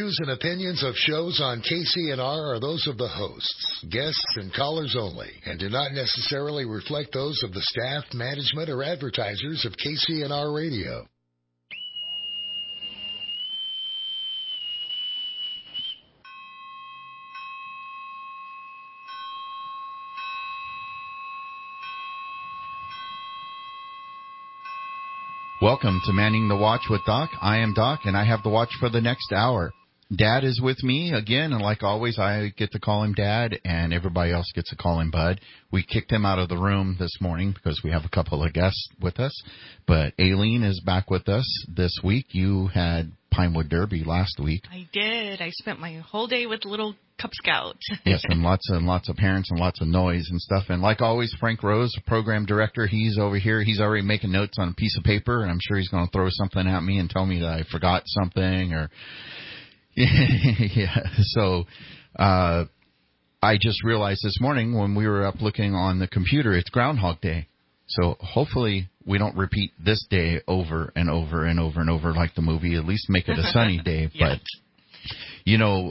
views and opinions of shows on KCNR are those of the hosts, guests, and callers only, and do not necessarily reflect those of the staff, management, or advertisers of KCNR Radio. Welcome to Manning the Watch with Doc. I am Doc, and I have the watch for the next hour. Dad is with me again, and like always, I get to call him Dad, and everybody else gets to call him Bud. We kicked him out of the room this morning because we have a couple of guests with us, but Aileen is back with us this week. You had Pinewood Derby last week. I did. I spent my whole day with little Cub Scouts. Yes, and lots of parents and lots of noise and stuff. And like always, Frank Rose, program director, he's over here. He's already making notes on a piece of paper, and I'm sure he's going to throw something at me and tell me that I forgot something or... yeah. So I just realized this morning when we were up looking on the computer, it's Groundhog Day. So hopefully we don't repeat this day over and over and over and over like the movie. At least make it a sunny day. Yes. But, you know,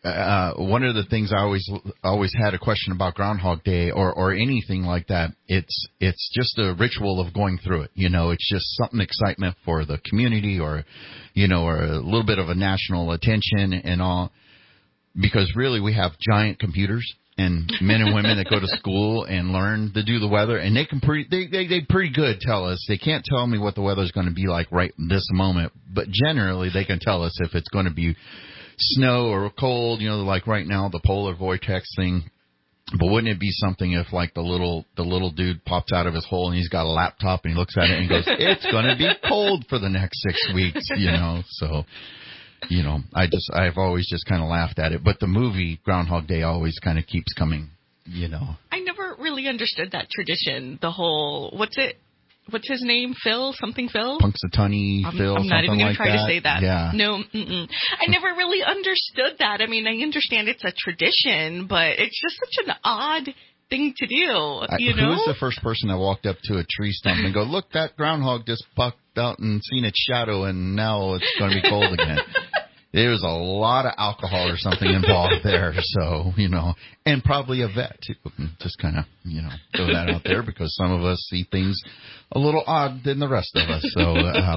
one of the things I always had a question about Groundhog Day or anything like that. It's just a ritual of going through it. You know, it's just something excitement for the community or, you know, or a little bit of a national attention and all. Because really we have giant computers and men and women that go to school and learn to do the weather, and they can they pretty good tell us. They can't tell me what the weather's going to be like right this moment, but generally they can tell us if it's going to be snow or cold, you know, like right now the polar vortex thing. But wouldn't it be something if like the little dude pops out of his hole and he's got a laptop and he looks at it and goes, "It's going to be cold for the next 6 weeks," you know? So, you know, I've always just kind of laughed at it. But the movie Groundhog Day always kind of keeps coming, you know. I never really understood that tradition. The whole, what's his name? Phil? Something Phil? Punxsutawney Phil, I'm not even going to try to say that. Yeah. No, I never really understood that. I mean, I understand it's a tradition, but it's just such an odd thing to do, you know? Who's the first person that walked up to a tree stump and go, "Look, that groundhog just bucked out and seen its shadow, and now it's going to be cold again"? There's a lot of alcohol or something involved there, so, you know, and probably a vet, too. Just kind of, you know, throw that out there because some of us see things a little odd than the rest of us. So,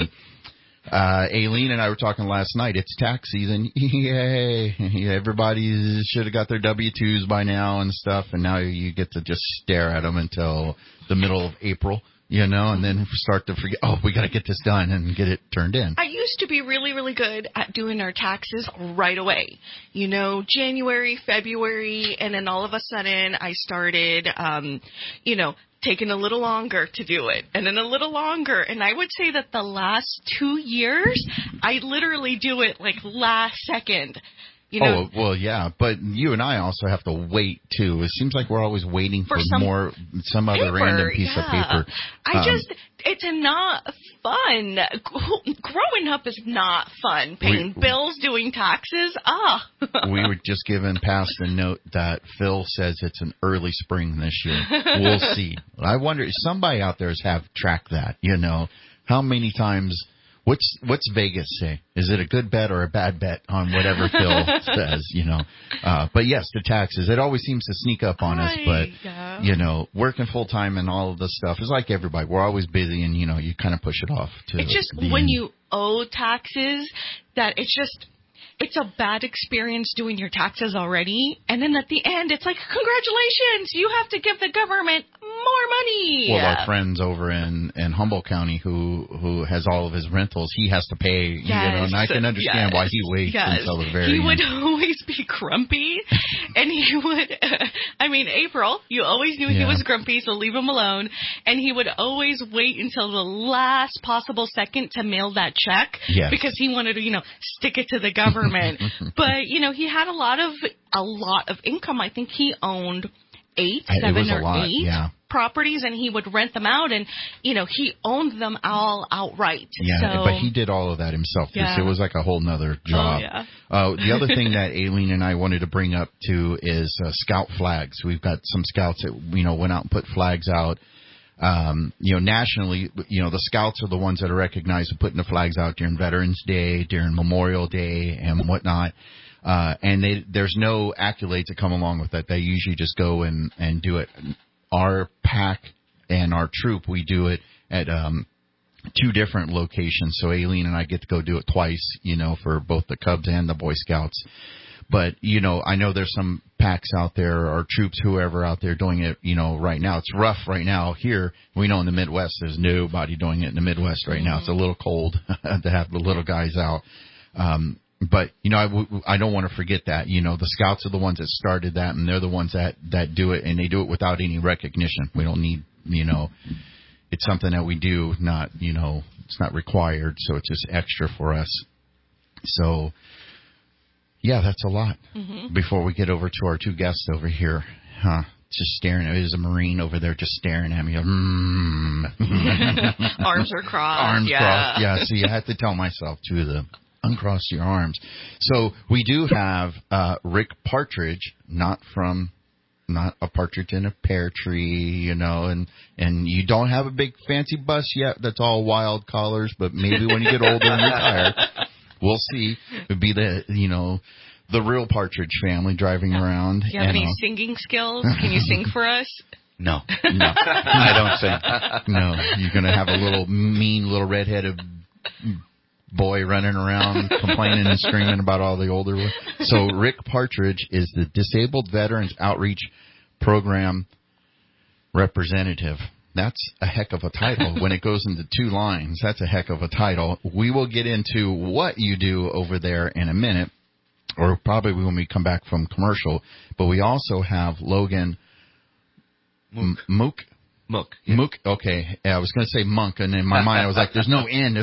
Aileen and I were talking last night. It's tax season. Yay. Everybody should have got their W-2s by now and stuff, and now you get to just stare at them until the middle of April. You know, and then start to forget, oh, we got to get this done and get it turned in. I used to be really, really good at doing our taxes right away. You know, January, February, and then all of a sudden I started, you know, taking a little longer to do it, and then a little longer. And I would say that the last 2 years, I literally do it like last second. You know, oh, well, yeah, but you and I also have to wait, too. It seems like we're always waiting for some other random piece of paper. It's not fun. Growing up is not fun. Paying bills, doing taxes, We were just given past a note that Phil says it's an early spring this year. We'll see. I wonder, somebody out there have tracked that, you know, how many times... What's Vegas say? Is it a good bet or a bad bet on whatever Phil says, you know? But yes, the taxes, it always seems to sneak up on us, but, you know, working full time and all of this stuff is like everybody. We're always busy and, you know, you kind of push it off to It's just when you owe taxes that it's a bad experience doing your taxes already. And then at the end, it's like, congratulations, you have to give the government more money. Well, our friends over in Humboldt County who has all of his rentals, he has to pay, you know, and I can understand why he waits until the very end. He would always be grumpy, and he would, April, you always knew he was grumpy, so leave him alone, and he would always wait until the last possible second to mail that check, because he wanted to, you know, stick it to the government. But, you know, he had a lot of income. I think he owned seven or eight properties, and he would rent them out, and, you know, he owned them all outright. Yeah, but he did all of that himself. It was like a whole nother job. The other thing that Aileen and I wanted to bring up, too, is scout flags. We've got some scouts that, you know, went out and put flags out nationally, the Scouts are the ones that are recognized for putting the flags out during Veterans Day, during Memorial Day, and whatnot. And there's no accolades that come along with that. They usually just go and do it. Our pack and our troop, we do it at 2 different locations. So Aileen and I get to go do it twice, for both the Cubs and the Boy Scouts. But, I know there's some packs out there or troops, whoever out there doing it, right now. It's rough right now here. We know in the Midwest there's nobody doing it in the Midwest right now. It's a little cold to have the little guys out. But, I don't want to forget that. The Scouts are the ones that started that, and they're the ones that do it, and they do it without any recognition. We don't need, it's something that we do, not, it's not required, so it's just extra for us. So, yeah, that's a lot. Before we get over to our 2 guests over here, just staring. There's a Marine over there just staring at me. Arms are crossed. Arms crossed. Yeah, see, I had to tell myself, to uncross your arms. So we do have Rick Partridge, not a partridge in a pear tree, and you don't have a big fancy bus yet. That's all wild collars, but maybe when you get older and retire, we'll see. It'd be the real Partridge family driving around. Do you have any singing skills? Can you sing for us? No, I don't sing. No, you're gonna have a mean little redheaded boy running around complaining and screaming about all the older ones. So Rick Partridge is the Disabled Veterans Outreach Program representative. That's a heck of a title. When it goes into 2 lines, that's a heck of a title. We will get into what you do over there in a minute, or probably when we come back from commercial. But we also have Logan Mook. Mook. Yeah. Mook. Okay. I was going to say Monk, and in my mind I was like, there's no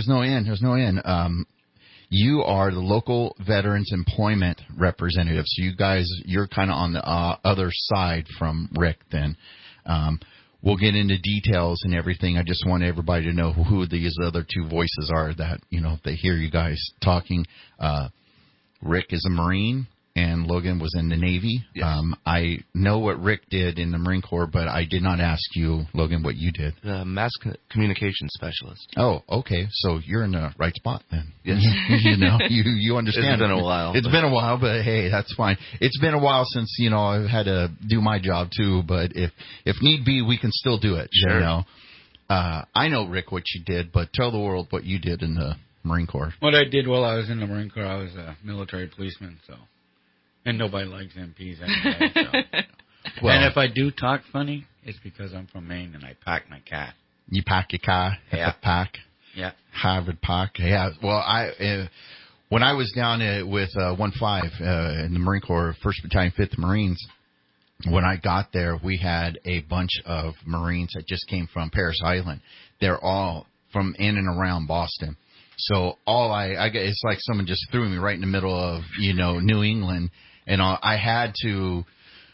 N. You are the local Veterans Employment Representative. So you're kind of on the other side from Rick then. We'll get into details and everything. I just want everybody to know who these other 2 voices are that, they hear you guys talking. Rick is a Marine, and Logan was in the Navy. Yes. I know what Rick did in the Marine Corps, but I did not ask you, Logan, what you did. Mass communication specialist. Oh, okay. So you're in the right spot then. Yes. you understand. It's been a while. It's been a while, but hey, that's fine. It's been a while since, I've had to do my job too, but if need be, we can still do it. Sure. I know, Rick, what you did, but tell the world what you did in the Marine Corps. What I did while I was in the Marine Corps, I was a military policeman, and nobody likes MPs anyway. So. Well, and if I do talk funny, it's because I'm from Maine and I pack my cat. You pack your car? Yeah. Pack? Yeah. Harvard Pack? Yeah. Well, when I was down with 1-5 in the Marine Corps, 1st Battalion, 5th Marines, when I got there, we had a bunch of Marines that just came from Parris Island. They're all from in and around Boston. So I get, it's like someone just threw me right in the middle of, New England, and I had to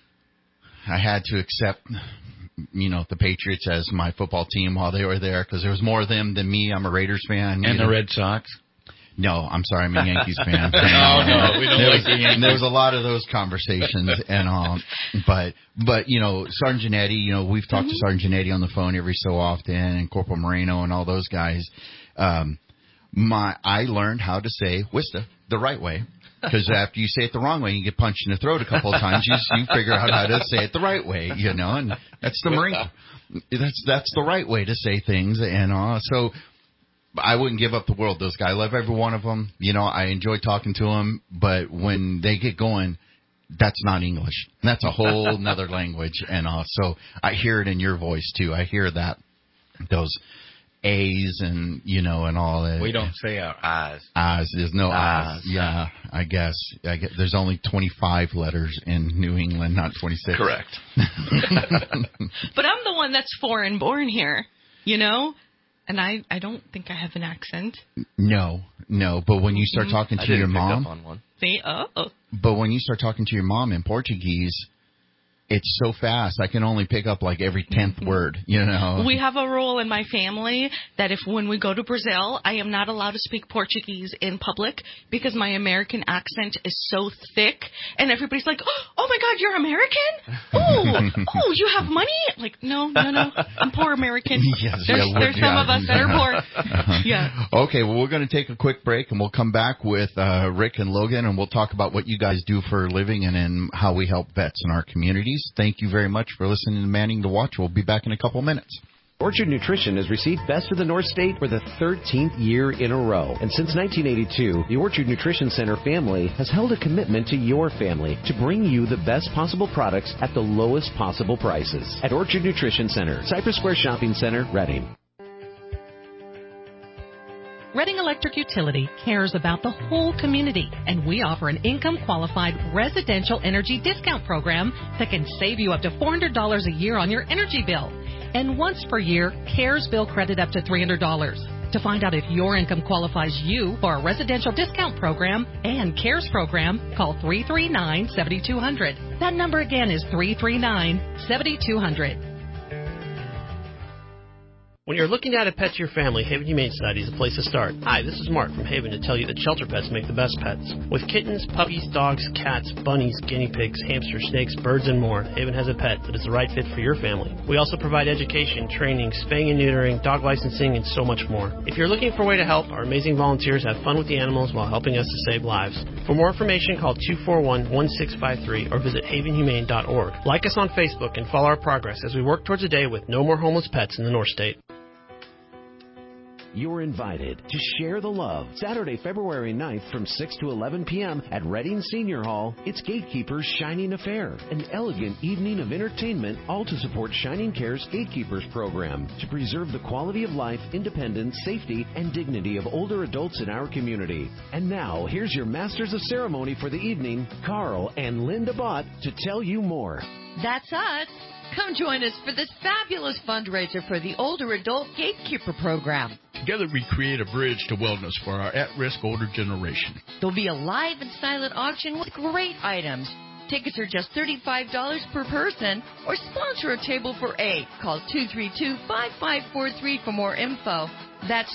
accept, the Patriots as my football team while they were there, because there was more of them than me. I'm a Raiders fan. And the Red Sox? No, I'm sorry, I'm a Yankees fan. No, we don't like the Yankees. There was a lot of those conversations, and but Sergeant Eddie, we've talked to Sergeant Eddie on the phone every so often, and Corporal Moreno and all those guys. I learned how to say "Wista" the right way, because after you say it the wrong way, you get punched in the throat a couple of times. You figure out how to say it the right way, and that's the Marine. That's the right way to say things, and so I wouldn't give up the world. Those guys, I love every one of them. I enjoy talking to them, but when they get going, that's not English. That's a whole nother language, and so I hear it in your voice too. I hear that those A's and and all that. We don't say our I's. I's. There's no I's. Yeah, I guess. There's only 25 letters in New England, not 26. Correct. But I'm the one that's foreign born here, and I don't think I have an accent. No. But when you start talking to your mom, See, oh. But when you start talking to your mom in Portuguese, it's so fast. I can only pick up like every 10th word, you know. We have a rule in my family that when we go to Brazil, I am not allowed to speak Portuguese in public because my American accent is so thick, and everybody's like, "Oh my God, you're American? Oh, you have money?" Like, no, I'm poor American. Yes, there's some of us that are poor. Yeah. Okay, well, we're going to take a quick break, and we'll come back with Rick and Logan, and we'll talk about what you guys do for a living and how we help vets in our communities. Thank you very much for listening to Manning the Watch. We'll be back in a couple minutes. Orchard Nutrition has received Best of the North State for the 13th year in a row. And since 1982, the Orchard Nutrition Center family has held a commitment to your family to bring you the best possible products at the lowest possible prices. At Orchard Nutrition Center, Cypress Square Shopping Center, Reading. Reading Electric Utility cares about the whole community, and we offer an income-qualified residential energy discount program that can save you up to $400 a year on your energy bill. And once per year, CARES bill credit up to $300. To find out if your income qualifies you for a residential discount program and CARES program, call 339-7200. That number again is 339-7200. When you're looking to add a pet to your family, Haven Humane Society is a place to start. Hi, this is Mark from Haven to tell you that shelter pets make the best pets. With kittens, puppies, dogs, cats, bunnies, guinea pigs, hamsters, snakes, birds, and more, Haven has a pet that is the right fit for your family. We also provide education, training, spaying and neutering, dog licensing, and so much more. If you're looking for a way to help, our amazing volunteers have fun with the animals while helping us to save lives. For more information, call 241-1653 or visit havenhumane.org. Like us on Facebook and follow our progress as we work towards a day with no more homeless pets in the North State. You're invited to share the love Saturday, February 9th from 6 to 11 p.m. at Reading Senior Hall. It's Gatekeepers Shining Affair, an elegant evening of entertainment, all to support Shining Care's Gatekeepers program to preserve the quality of life, independence, safety, and dignity of older adults in our community. And now, here's your Masters of Ceremony for the evening, Carl and Linda Bott, to tell you more. That's us. Come join us for this fabulous fundraiser for the Older Adult Gatekeeper program. Together we create a bridge to wellness for our at-risk older generation. There'll be a live and silent auction with great items. Tickets are just $35 per person, or sponsor a table for 8. Call 232-5543 for more info. That's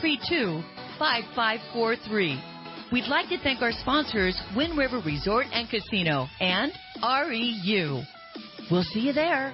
232-5543. We'd like to thank our sponsors, Wind River Resort and Casino and REU. We'll see you there.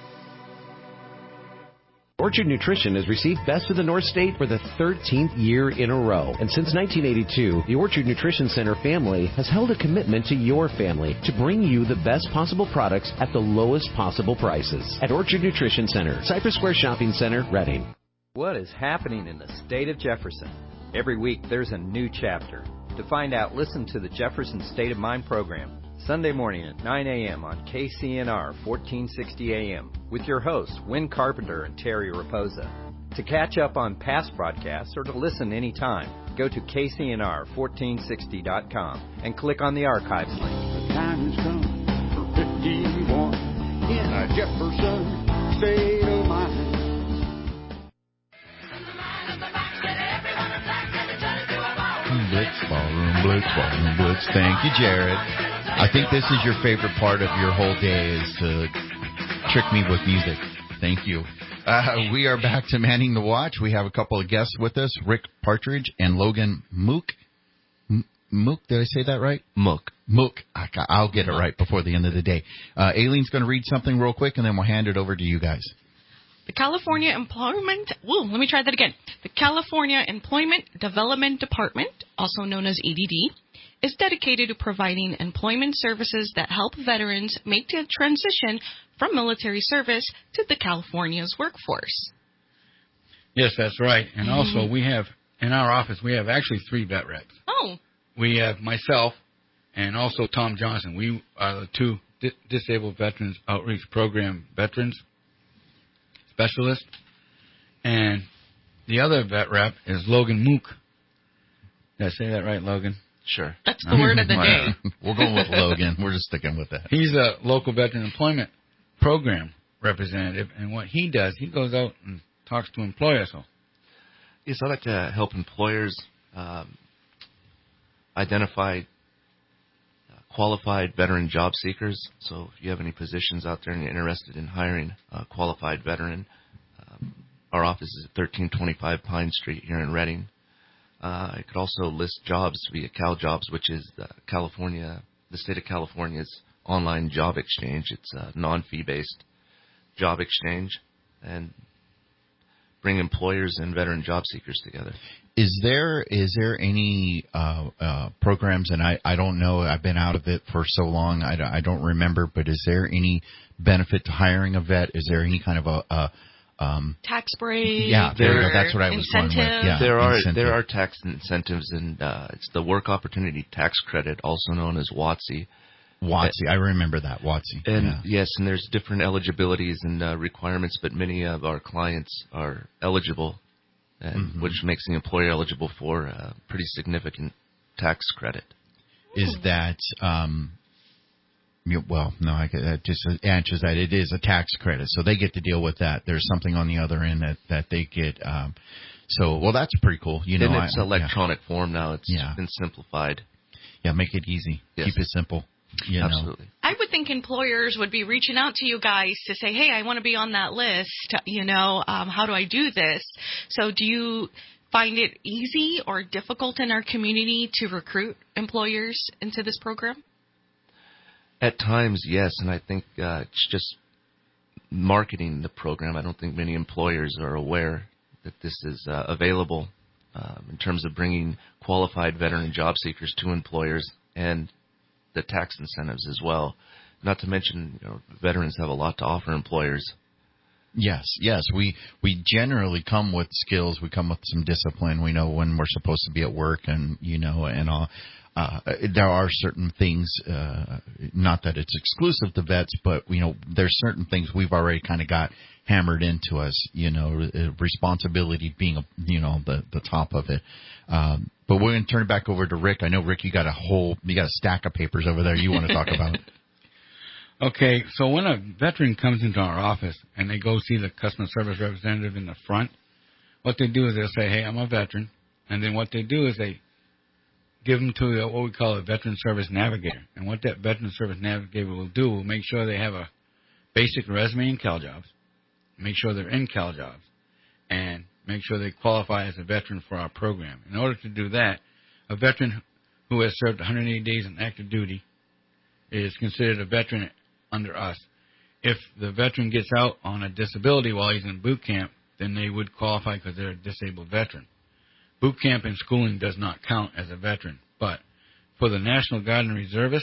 Orchard Nutrition has received Best of the North State for the 13th year in a row. And since 1982, the Orchard Nutrition Center family has held a commitment to your family to bring you the best possible products at the lowest possible prices. At Orchard Nutrition Center, Cypress Square Shopping Center, Reading. What is happening in the state of Jefferson? Every week there's a new chapter. To find out, listen to the Jefferson State of Mind program, Sunday morning at 9 a.m. on KCNR 1460 AM with your hosts, Wynn Carpenter and Terry Raposa. To catch up on past broadcasts or to listen anytime, go to KCNR1460.com and click on the archives link. The time has come for 51 in a Jefferson State of Mind. Blitz, ballroom, blitz, ballroom, blitz. Thank you, Jared. I think this is your favorite part of your whole day is to trick me with music. Thank you. We are back to Manning the Watch. We have a couple of guests with us, Rick Partridge and Logan Mook. Mook, did I say that right? Mook. I'll get it right before the end of the day. Aileen's going to read something real quick, and then we'll hand it over to you guys. The California Employment Development Department, also known as EDD, is dedicated to providing employment services that help veterans make the transition from military service to the California's workforce. Yes, that's right. And also we have, in our office, we have actually 3 vet reps. Oh. We have myself and also Tom Johnson. We are the 2 Disabled Veterans Outreach Program veterans specialist, and the other vet rep is Logan Mook. Did I say that right, Logan? Sure. That's the word of the day. We're going with Logan. We're just sticking with that. He's a local veteran employment program representative, and what he does, he goes out and talks to employers. Yes, I like to help employers identify qualified veteran job seekers. So if you have any positions out there and you're interested in hiring a qualified veteran, our office is at 1325 Pine Street here in Reading. I could also list jobs via CalJobs, which is the state of California's online job exchange. It's a non-fee-based job exchange, and bring employers and veteran job seekers together. Is there any programs, and I don't know, I've been out of it for so long, I don't remember, but is there any benefit to hiring a vet? Is there any kind of a tax break? Yeah, that's what I was going with. Yeah, there are tax incentives, and it's the Work Opportunity Tax Credit, also known as WOTC. WOTC, I remember that, WOTC. And yes, and there's different eligibilities and requirements, but many of our clients are eligible, and which makes the employer eligible for a pretty significant tax credit. Is that well, no, that just answers that. It is a tax credit, so they get to deal with that. There's something on the other end that they get. So that's pretty cool. You know, and it's electronic form now. It's been simplified. Yeah, make it easy. Yes. Keep it simple. You Absolutely. know. I would think employers would be reaching out to you guys to say, hey, I want to be on that list. You know, how do I do this? So do you find it easy or difficult in our community to recruit employers into this program? At times, yes, and I think it's just marketing the program. I don't think many employers are aware that this is available in terms of bringing qualified veteran job seekers to employers and the tax incentives as well. Not to mention, veterans have a lot to offer employers. Yes. We generally come with skills. We come with some discipline. We know when we're supposed to be at work, and and all. There are certain things, not that it's exclusive to vets, but there's certain things we've already kind of got hammered into us. Responsibility being the top of it. But we're going to turn it back over to Rick. I know, Rick, you got a stack of papers over there you want to talk about. Okay, so when a veteran comes into our office and they go see the customer service representative in the front, what they do is they'll say, hey, I'm a veteran. And then what they do is they give them to what we call a veteran service navigator. And what that veteran service navigator will do will make sure they have a basic resume in CalJobs, make sure they're in CalJobs, and make sure they qualify as a veteran for our program. In order to do that, a veteran who has served 180 days in active duty is considered a veteran under us. If the veteran gets out on a disability while he's in boot camp, then they would qualify because they're a disabled veteran. Boot camp and schooling does not count as a veteran. But for the National Guard and Reservists,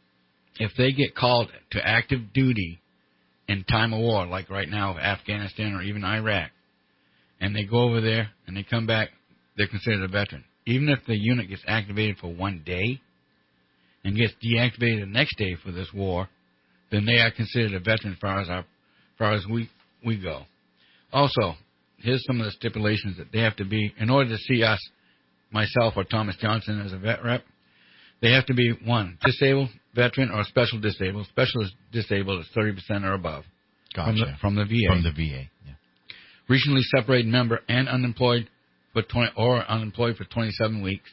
if they get called to active duty in time of war, like right now, Afghanistan or even Iraq, and they go over there and they come back, they're considered a veteran. Even if the unit gets activated for one day and gets deactivated the next day for this war, then they are considered a veteran as far as we go. Also, here's some of the stipulations that they have to be, in order to see us, myself or Thomas Johnson as a vet rep, they have to be, 1, disabled, veteran, or special disabled. Special disabled is 30% or above. Gotcha. From the VA. From the VA, yeah. Recently separated member and unemployed for 27 weeks.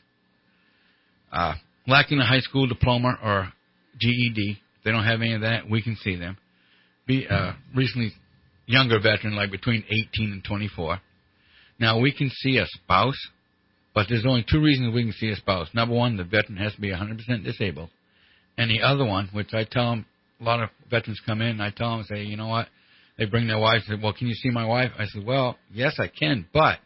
Lacking a high school diploma or GED. If they don't have any of that, we can see them. Be recently younger veteran, like between 18 and 24. Now, we can see a spouse, but there's only 2 reasons we can see a spouse. Number 1, the veteran has to be 100% disabled. And the other one, which I tell them, a lot of veterans come in, and I tell them, say, you know what? They bring their wife and say, well, can you see my wife? I said, well, yes, I can, but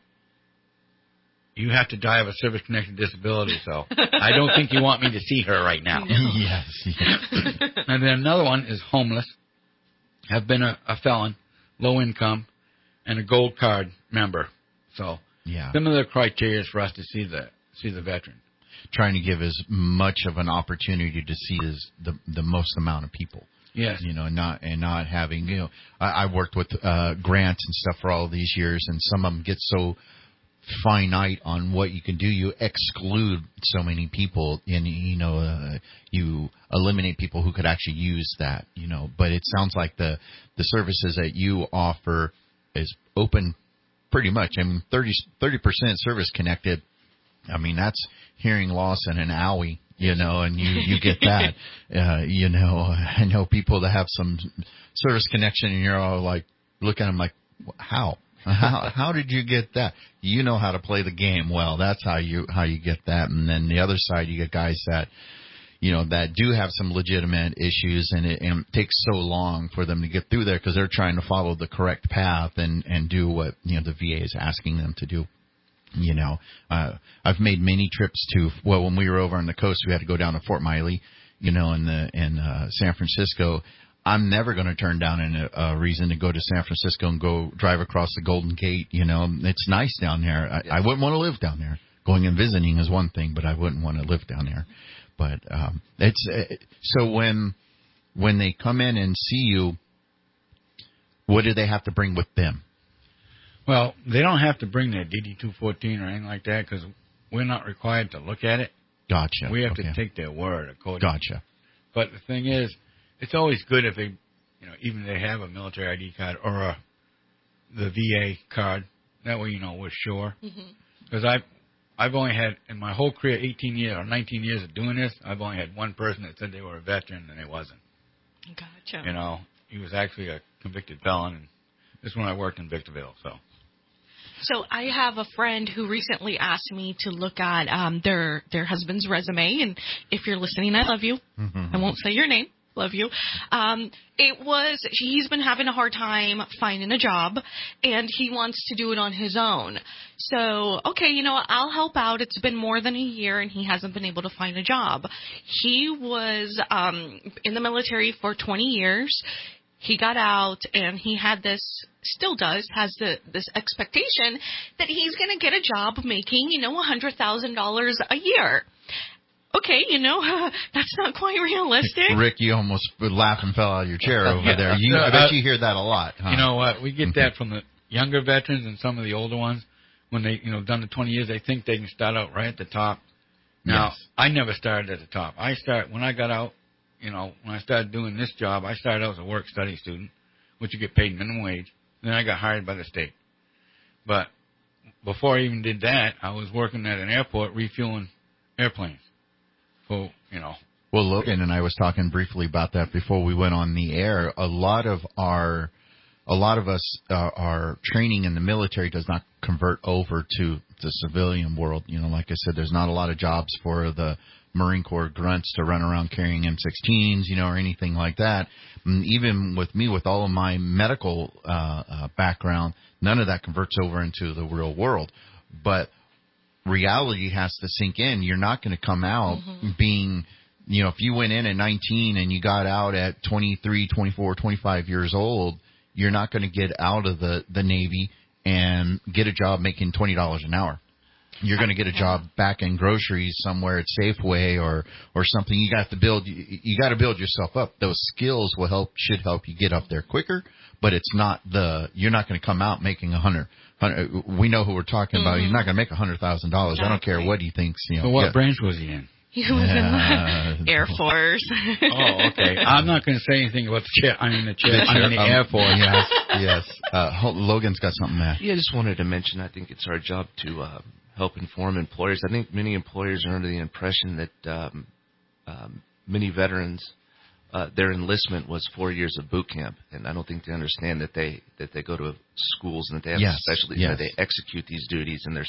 you have to die of a service-connected disability, so I don't think you want me to see her right now. Yes. And then another one is homeless, have been a felon, low income, and a gold card member. So similar criteria for us to see the veteran. Trying to give as much of an opportunity to see the most amount of people. Yes. Not having, I worked with grants and stuff for all of these years, and some of them get so finite on what you can do. You exclude so many people, and you eliminate people who could actually use that. But it sounds like the services that you offer is open pretty much. I mean, 30% service connected. I mean, that's hearing loss and an owie. you know, and you get that. You know, I know people that have some service connection, and you're all like, look at them like, how? How did you get that? You know how to play the game well. That's how you get that. And then the other side, you get guys that, you know, that do have some legitimate issues, and it takes so long for them to get through there because they're trying to follow the correct path and do what, you know, the VA is asking them to do. You know, I've made many trips to, well, when we were over on the coast, we had to go down to Fort Miley, you know, in San Francisco. I'm never going to turn down a reason to go to San Francisco and go drive across the Golden Gate. You know, it's nice down there. I wouldn't want to live down there. Going and visiting is one thing, but I wouldn't want to live down there. But so when they come in and see you, what do they have to bring with them? Well, they don't have to bring their DD-214 or anything like that because we're not required to look at it. Gotcha. We have to take their word according. Gotcha. But the thing is, it's always good if they, you know, even if they have a military ID card or the VA card. That way, you know, we're sure. Because I've only had, in my whole career, 18 years or 19 years of doing this, I've only had one person that said they were a veteran and they wasn't. Gotcha. You know, he was actually a convicted felon, and this is when I worked in Victorville, So I have a friend who recently asked me to look at their husband's resume, and if you're listening, I love you. I won't say your name. Love you. He's been having a hard time finding a job, and he wants to do it on his own. So, okay, you know, I'll help out. It's been more than a year, and he hasn't been able to find a job. He was in the military for 20 years. He got out, and he had this, still does, has this expectation that he's going to get a job making, you know, $100,000 a year. Okay, you know, that's not quite realistic. Rick, you almost laughed and fell out of your chair over there. I bet you hear that a lot. Huh? You know what? We get that from the younger veterans and some of the older ones. When they, you know, done the 20 years, they think they can start out right at the top. Now, I never started at the top. When I got out, you know, when I started doing this job, I started out as a work-study student, which you get paid minimum wage. Then I got hired by the state. But before I even did that, I was working at an airport refueling airplanes. So, you know. Well, Logan and I was talking briefly about that before we went on the air. A lot of us, our training in the military does not convert over to the civilian world. You know, like I said, there's not a lot of jobs for the Marine Corps grunts to run around carrying M16s, you know, or anything like that. And even with me, with all of my medical background, none of that converts over into the real world. But reality has to sink in. You're not going to come out being, you know, if you went in at 19 and you got out at 23, 24, 25 years old, you're not going to get out of the Navy and get a job making $20 an hour. You're going to get a job back in groceries somewhere at Safeway or something. You got to build yourself up. Those skills should help you get up there quicker, but it's not you're not going to come out making $100. We know who we're talking about. He's not going to make $100,000. Exactly. I don't care what he thinks. You know. So what branch was he in? He was in the Air Force. Oh, okay. I'm not going to say anything about the chair. I'm in the Air Force. Yes. Logan's got something there. Yeah, I just wanted to mention, I think it's our job to help inform employers. I think many employers are under the impression that many veterans, their enlistment was 4 years of boot camp, and I don't think they understand that they go to schools and that they have specialties that they execute these duties, and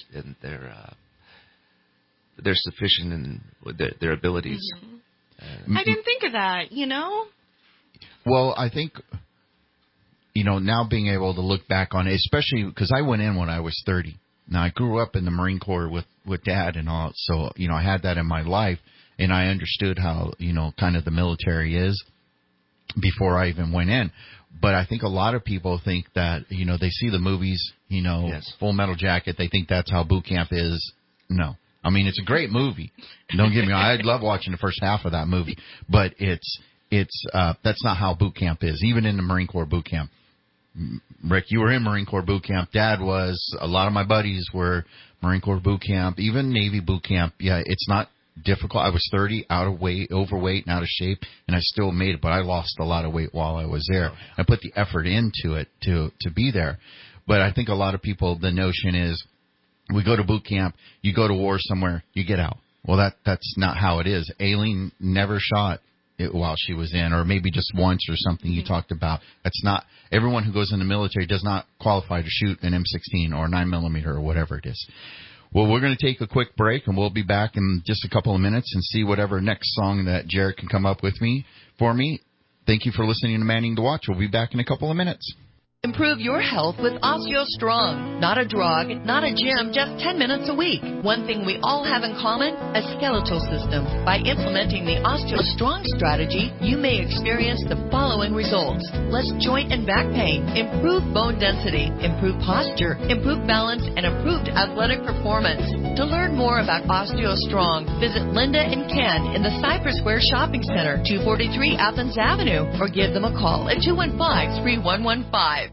they're sufficient in their abilities. I didn't think of that, you know? Well, I think, you know, now being able to look back on it, especially because I went in when I was 30. Now, I grew up in the Marine Corps with Dad and all, so, you know, I had that in my life, and I understood how, you know, kind of the military is before I even went in. But I think a lot of people think that, you know, they see the movies, you know, Full Metal Jacket, they think that's how boot camp is. No. I mean, it's a great movie. Don't get me wrong. I love watching the first half of that movie. But that's not how boot camp is, even in the Marine Corps boot camp. Rick, you were in Marine Corps boot camp. Dad was. A lot of my buddies were Marine Corps boot camp, even Navy boot camp. Yeah, it's not difficult. I was 30, overweight, and out of shape, and I still made it. But I lost a lot of weight while I was there. I put the effort into it to be there. But I think a lot of people, the notion is, we go to boot camp, you go to war somewhere, you get out. Well, that's not how it is. Aileen never shot it while she was in, or maybe just once or something you talked about. That's not, everyone who goes in the military does not qualify to shoot an M16 or 9mm or whatever it is. Well, we're going to take a quick break, and we'll be back in just a couple of minutes and see whatever next song that Jared can come up with for me. Thank you for listening to Manning the Watch. We'll be back in a couple of minutes. Improve your health with OsteoStrong. Not a drug, not a gym, just 10 minutes a week. One thing we all have in common, a skeletal system. By implementing the OsteoStrong strategy, you may experience the following results: less joint and back pain, improved bone density, improved posture, improved balance, and improved athletic performance. To learn more about OsteoStrong, visit Linda and Ken in the Cypress Square Shopping Center, 243 Athens Avenue, or give them a call at 215-3115.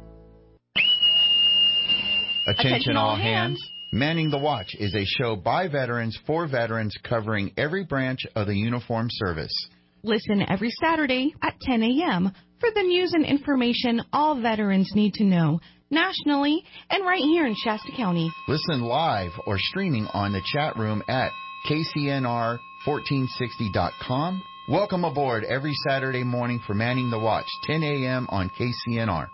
Attention all hands. Manning the Watch is a show by veterans for veterans covering every branch of the uniformed service. Listen every Saturday at 10 a.m. for the news and information all veterans need to know, nationally and right here in Shasta County. Listen live or streaming on the chat room at kcnr1460.com. Welcome aboard every Saturday morning for Manning the Watch, 10 a.m. on KCNR.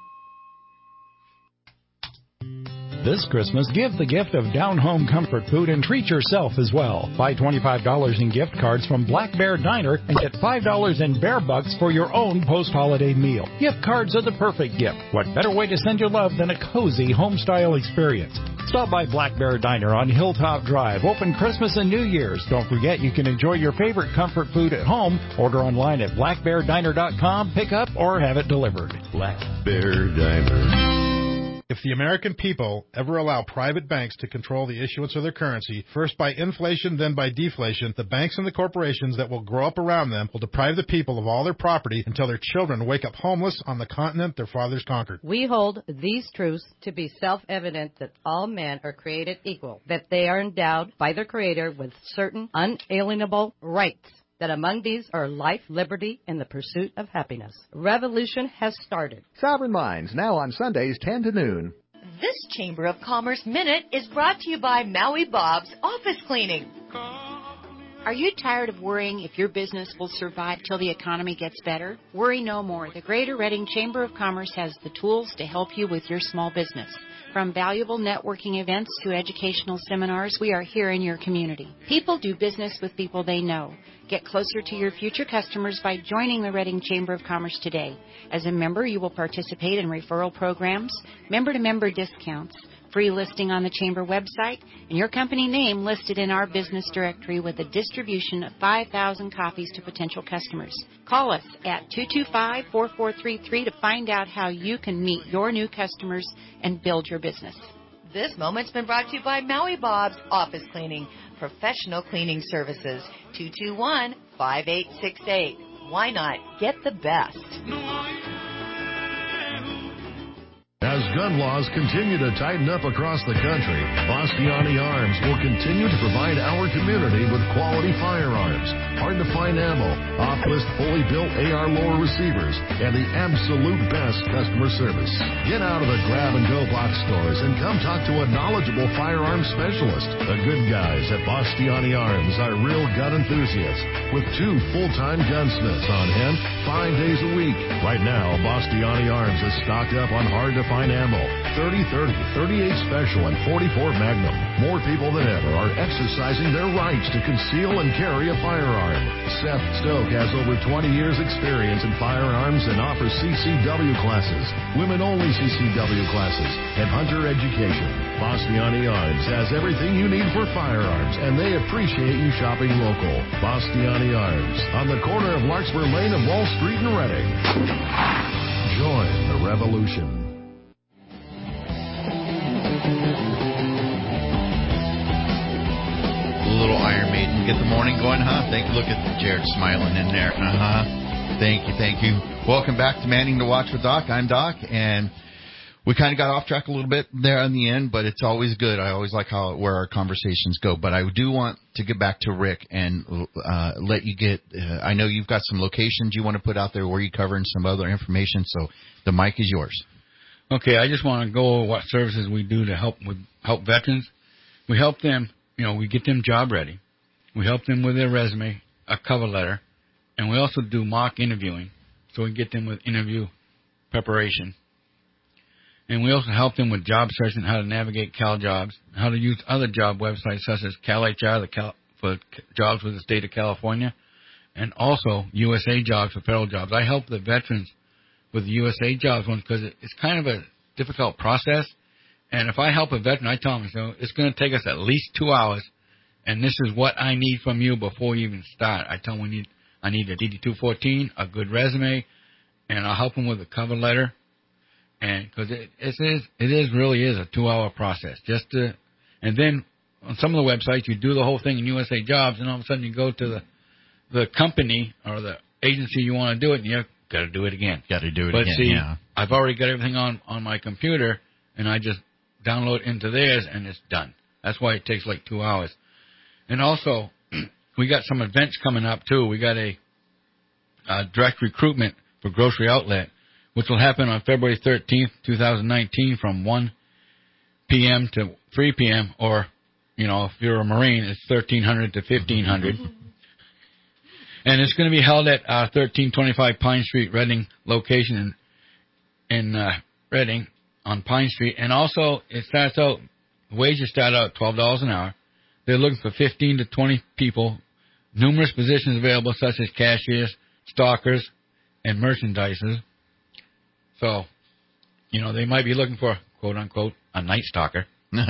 This Christmas, give the gift of down-home comfort food and treat yourself as well. Buy $25 in gift cards from Black Bear Diner and get $5 in Bear Bucks for your own post-holiday meal. Gift cards are the perfect gift. What better way to send your love than a cozy home-style experience? Stop by Black Bear Diner on Hilltop Drive, open Christmas and New Year's. Don't forget you can enjoy your favorite comfort food at home. Order online at blackbeardiner.com, pick up, or have it delivered. Black Bear Diner. If the American people ever allow private banks to control the issuance of their currency, first by inflation, then by deflation, the banks and the corporations that will grow up around them will deprive the people of all their property until their children wake up homeless on the continent their fathers conquered. We hold these truths to be self-evident that all men are created equal, that they are endowed by their Creator with certain unalienable rights, that among these are life, liberty, and the pursuit of happiness. Revolution has started. Sovereign Minds, now on Sundays 10 to noon. This Chamber of Commerce Minute is brought to you by Maui Bob's Office Cleaning. Are you tired of worrying if your business will survive till the economy gets better? Worry no more. The Greater Reading Chamber of Commerce has the tools to help you with your small business. From valuable networking events to educational seminars, we are here in your community. People do business with people they know. Get closer to your future customers by joining the Reading Chamber of Commerce today. As a member, you will participate in referral programs, member-to-member discounts, free listing on the Chamber website, and your company name listed in our business directory with a distribution of 5,000 copies to potential customers. Call us at 225-4433 to find out how you can meet your new customers and build your business. This moment's been brought to you by Maui Bob's Office Cleaning, professional cleaning services, 221-5868. Why not get the best? As gun laws continue to tighten up across the country, Bastiani Arms will continue to provide our community with quality firearms, hard-to-find ammo, off-list fully built AR lower receivers, and the absolute best customer service. Get out of the grab-and-go box stores and come talk to a knowledgeable firearms specialist. The good guys at Bastiani Arms are real gun enthusiasts with 2 full-time gunsmiths on hand 5 days a week. Right now, Bastiani Arms is stocked up on hard-to-find ammo, 30-30, 38 Special, and 44 Magnum. More people than ever are exercising their rights to conceal and carry a firearm. Seth Stoke has over 20 years experience in firearms and offers CCW classes, women-only CCW classes, and hunter education. Bastiani Arms has everything you need for firearms, and they appreciate you shopping local. Bastiani Arms, on the corner of Larkspur Lane and Wall Street in Reading. Join the revolution. Little Iron Maiden, get the morning going, huh? Look at Jared smiling in there. Thank you. Welcome back to Manning to Watch with Doc. I'm Doc, and we kind of got off track a little bit there in the end, but it's always good. I always like where our conversations go. But I do want to get back to Rick and let you get. I know you've got some locations you want to put out there where you're covering some other information, so the mic is yours. Okay, I just want to go over what services we do to help veterans. We help them. We get them job ready. We help them with their resume, a cover letter, and we also do mock interviewing, so we can get them with interview preparation. And we also help them with job searching, how to navigate CalJobs, how to use other job websites such as CalHR for jobs with the state of California, and also USA Jobs for federal jobs. I help the veterans with the USA Jobs ones because it's kind of a difficult process. And if I help a veteran, I tell them, it's going to take us at least 2 hours, and this is what I need from you before you even start. I tell them I need a DD-214, a good resume, and I'll help them with a cover letter. And because it really is a 2-hour process. And then on some of the websites, you do the whole thing in USA Jobs, and all of a sudden you go to the company or the agency you want to do it, and you've got to do it again. Got to do it but again, see, yeah. I've already got everything on my computer, and I just download into theirs, and it's done. That's why it takes like 2 hours. And also, we got some events coming up, too. We got a direct recruitment for Grocery Outlet, which will happen on February 13th, 2019 from 1 p.m. to 3 p.m. Or, if you're a Marine, it's 1300 to 1500. And it's going to be held at 1325 Pine Street, Reading location in Reading on Pine Street. And also, wages start out at $12 an hour. They're looking for 15 to 20 people, numerous positions available such as cashiers, stalkers, and merchandisers. So, they might be looking for, quote unquote, a night stalker. And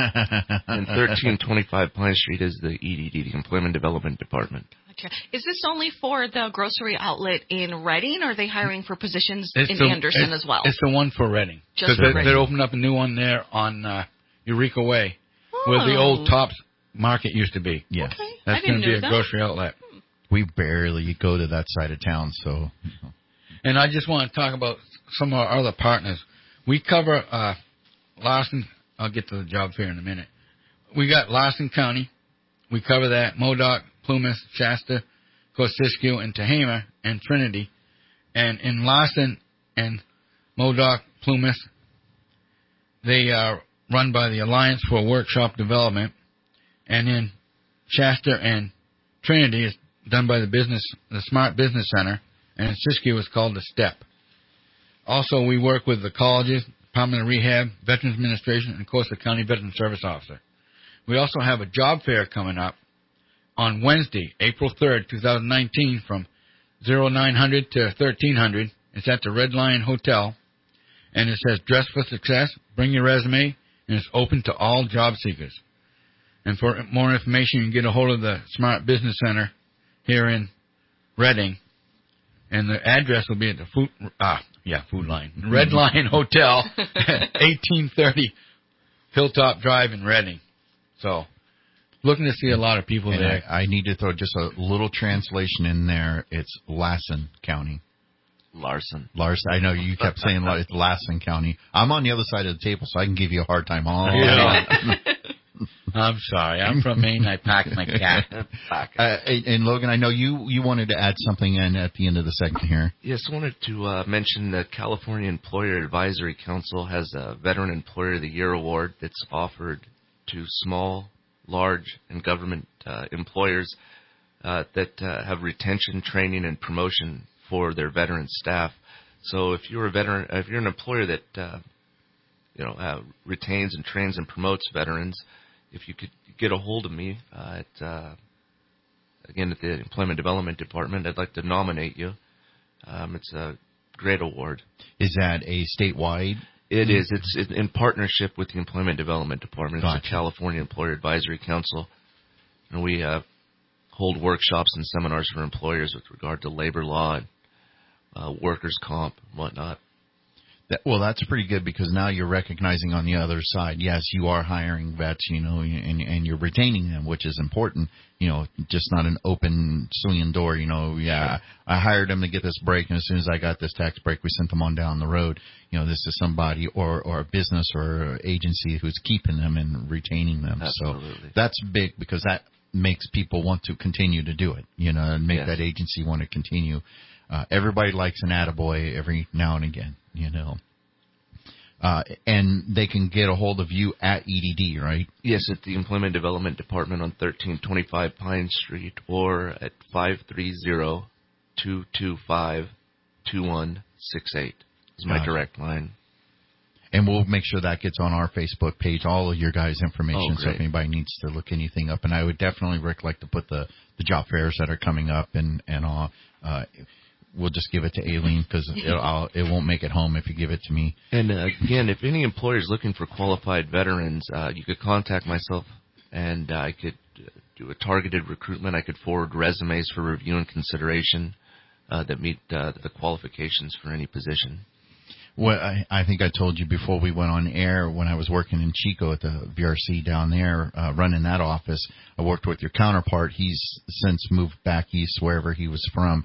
1325 Pine Street is the EDD, the Employment Development Department. Gotcha. Is this only for the grocery outlet in Reading, or are they hiring for positions in Anderson as well? It's the one for Reading. Because they're opening up a new one there on Eureka Way, where the old Tops Market used to be. Yes. Okay. That's going to be a grocery outlet. We barely go to that side of town, so. And I just want to talk about some of our other partners. We cover Larson. I'll get to the job fair in a minute. We got Larson County. We cover that. Modoc, Plumas, Shasta, Kosciuszko, and Tehama, and Trinity. And in Larson and Modoc, Plumas, they are run by the Alliance for Workshop Development. And in Shasta and Trinity is done by the Smart Business Center. And in Siskiyou is called the STEP. Also, we work with the colleges, Department of Rehab, Veterans Administration, and, of course, the County Veteran Service Officer. We also have a job fair coming up on Wednesday, April 3rd, 2019, from 0900 to 1300. It's at the Red Lion Hotel, and it says, Dress for Success, bring your resume, and it's open to all job seekers. And for more information, you can get a hold of the Smart Business Center here in Reading, and the address will be at the Food Line. Red Lion Hotel, 1830 Hilltop Drive in Reading. So, looking to see a lot of people there. I need to throw just a little translation in there. It's Lassen County. Larson. I know you kept saying it's Lassen County. I'm on the other side of the table, so I can give you a hard time all day. I'm sorry. I'm from Maine. I packed my cat. And Logan, I know you wanted to add something in at the end of the segment here. Yes, I wanted to mention that California Employer Advisory Council has a Veteran Employer of the Year award that's offered to small, large, and government employers that have retention, training, and promotion for their veteran staff. So if you're an employer that retains and trains and promotes veterans, if you could get a hold of me at the Employment Development Department, I'd like to nominate you. It's a great award. Is that a statewide? It is. It's in partnership with the Employment Development Department. Gotcha. It's the California Employer Advisory Council. And we hold workshops and seminars for employers with regard to labor law and workers' comp and whatnot. That's pretty good because now you're recognizing on the other side, yes, you are hiring vets, and you're retaining them, which is important, just not an open swinging door, I hired them to get this break, and as soon as I got this tax break, we sent them on down the road. This is somebody or a business or agency who's keeping them and retaining them. Absolutely. So that's big because that makes people want to continue to do it, and make that agency want to continue. Everybody likes an attaboy every now and again, And they can get a hold of you at EDD, right? Yes, at the Employment Development Department on 1325 Pine Street, or at 530-225-2168 is my direct line. And we'll make sure that gets on our Facebook page, all of your guys' information, so if great. anybody needs to look anything up. And I would definitely, Rick, like to put the job fairs that are coming up and all. We'll just give it to Aileen because it won't make it home if you give it to me. And again, if any employer is looking for qualified veterans, you could contact myself, and I could do a targeted recruitment. I could forward resumes for review and consideration that meet the qualifications for any position. Well, I think I told you before we went on air, when I was working in Chico at the VRC down there, running that office, I worked with your counterpart. He's since moved back east, wherever he was from.